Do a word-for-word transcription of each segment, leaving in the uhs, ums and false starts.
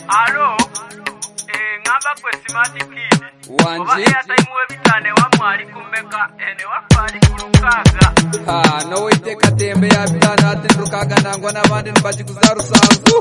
Alo, eh, ngamba kwe smart kid. Wanji. Ya time webitane wa mwali kumbeka ene wafali kulukaga. Ha, no ite katembe ya bitana ati rukaga nangwa n'abandi nbaji kuzaru sanzu.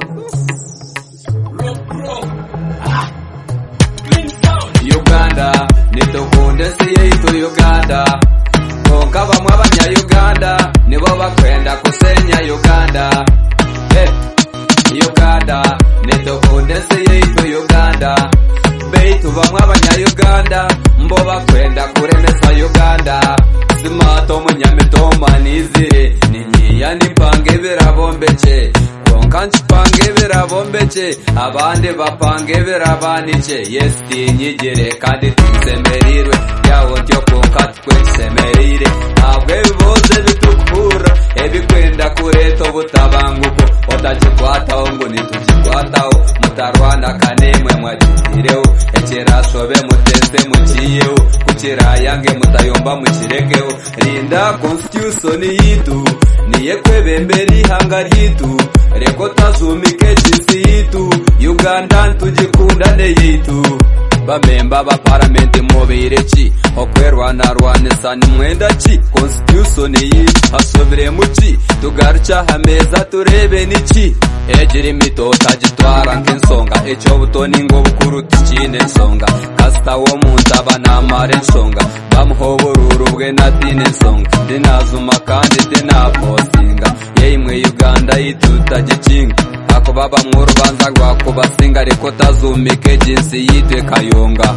Uganda, nitukunde si yeitu Uganda. Konka bamwe abanya-Uganda nibo bakwenda kusenya Uganda. Hey, Uganda, nitukunde si yeitu Uganda. Beitu bamwe abanya-Uganda mbo bakwenda kuremesa Uganda. Simato munyamitoma nizire ninyiya nimpange birabombeke. Konka nchipange birabombeke abandi bapange birabanice. Yes tinyigire kandi tisemerirwe yawo tyo konka twesemerire. Ntabwo biboze bitukura ebikwenda kureto butabanguko otakikwataho ngo nitukikwataho mutarwana kanemwe mwatireho ekerasobe mutese mukiyeho kukirayange mutayomba mukirekeho. Rinda constitution yitu niye kwebembera ihanga ryitu reko tazumike jinsi yitu Uganda ntugikundane yitu. Bamemba ba parliament mubire ki okwerwana rwanisa ni mwenda ki constitution yitu asobire muki tugarcha hameza turebe niki ejiri mito tagitwara nk'ensonga ecyo butoni ngo bukuruta ikine nsonga kasta wo muntaba namare nsonga bamuhoboruru bwe natine nsonga dinazuma kandi dinapostinga yeyimwe Uganda yitutagikinga ako baba mu rubanza rwako basinga reko tazumike jinsi yitwe kayonga.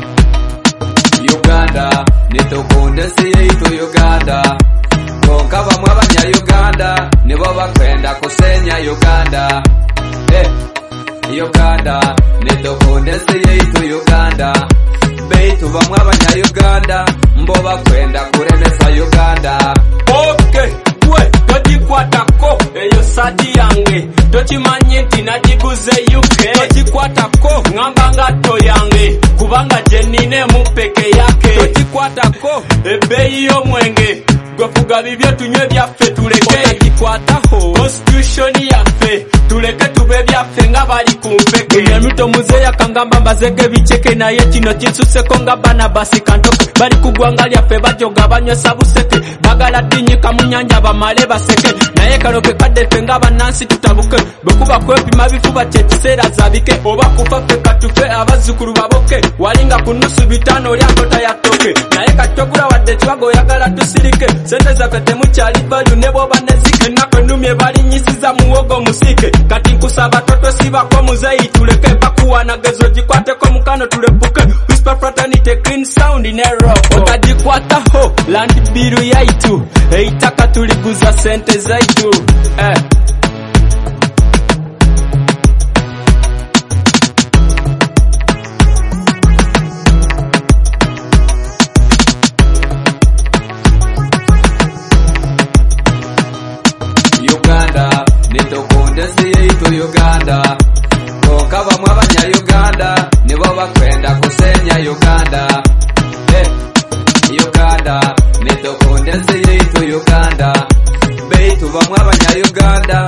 Uganda nitukunde si yeitu Uganda. Konka bamwe abanya-Uganda nibo bakwenda kusenya Uganda. Hey, Uganda nitukunde si yeitu Uganda. Beitu bamwe abanya-Uganda mbo bakwenda kuremesa Uganda. Okay, we tokikwatako eyo sati yange tokimanye nti nagiguze U K. Tokikwatako ngamba ngato yange kubanga jenine mupeke yake. Tokikwatako ebeyi y'omwenge gwe kugabi bye tunywe byaffe tuleke. Tokikwataho constitution yaffe tuleke tube byaffe nga bali ku mpeke. Nyamito muzeya kangamba mbazege bicheke naye kino kinsuseko nga bana basi kantoke bali kugwanga lyaffe bajoga banywesa buseke bagala dinyika mu nyanja bamale baseke naye kaloke kaddefe nga banansi tutabuke bwekuba kwepima bifuba kyekiseera zabike oba kufa ffe katufe abazzukulu baboke walinga ku nusu bitano lyakota yatoke naye katogula wadde kibago oyagala tusirike sente zaffe temukyali balu ne bwoba nezike ennaku ennumye balinyisiza muwogo musike kati nkusaba totwesibako muzeyi tuleke bakuwanagezo gikwateko mukano tulepuke whisper fraternity clean sound in error otagikwataho land biru yaitu eitaka tuliguza sente zaitu eh. Uganda nitukunde si yeitu Uganda. Konka bamwe abanya-Uganda nibo bakwenda kusenya Uganda. Hey, Uganda nitukunde si yeitu Uganda. Beitu bamwe abanya-Uganda